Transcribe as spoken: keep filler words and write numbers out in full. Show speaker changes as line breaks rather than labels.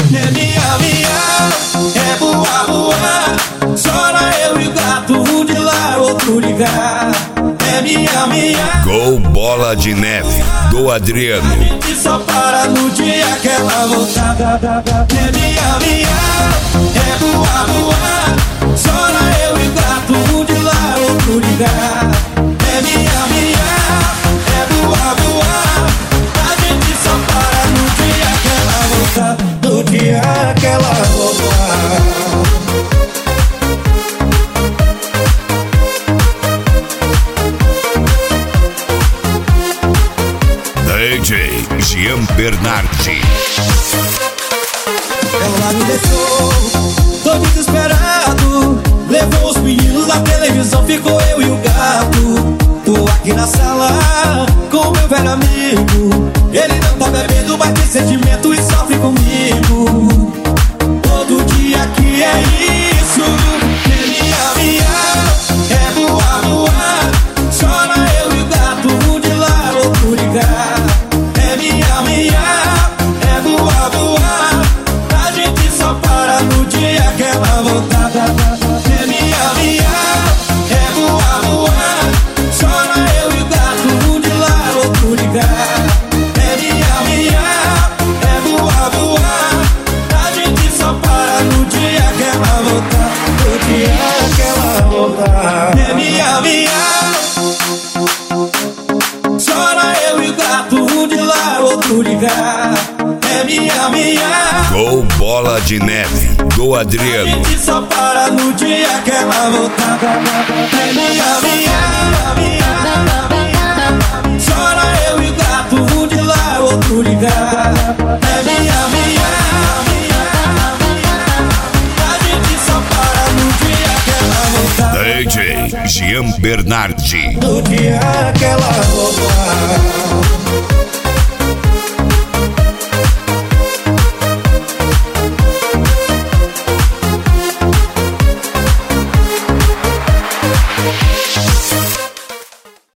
É minha, minha, é boa, boa. Chora eu e o gato, um de lá, outro de cá. É minha, minha.
Gol Bola de Neve, do Adriano.
A gente só para no dia que ela voltar. É minha, minha, é boa, boa. Chora eu e o gato, um de lá, outro de cá. É minha, minha, é boa, boa. A gente só para no dia que ela voltar. No dia que ela voltar.
D J Jean Bernardi.
Ela me deixou, tô desesperado. Levou os meninos na televisão, ficou eu e o gato. Tô aqui na sala com meu velho amigo. Ele não tá bebendo, mas tem sentimento e sofre comigo. Todo dia que é isso. É minha, minha, é boa, boa. Chora eu e o gato, um de lá, outro de cá. É minha, minha, é boa, boa. A gente só para no dia que ela voltar. É minha, minha, é boa, boa. Chora eu e o gato, um de lá, outro de cá. É minha, minha, é boa, boa. A gente só para no dia que ela voltar. No dia que ela voltar. É minha, minha. Chora eu e o gato, um de lá, outro de cá. É minha, minha.
Gol Bola de Neve, do
A
Adriano.
gente só para no dia que ela voltar. É minha, minha, minha. Chora eu e o gato, um de lá, outro de cá. É minha, minha, minha. A gente só para no dia que ela voltar.
D J Jean Bernardi.
No dia que ela voltar.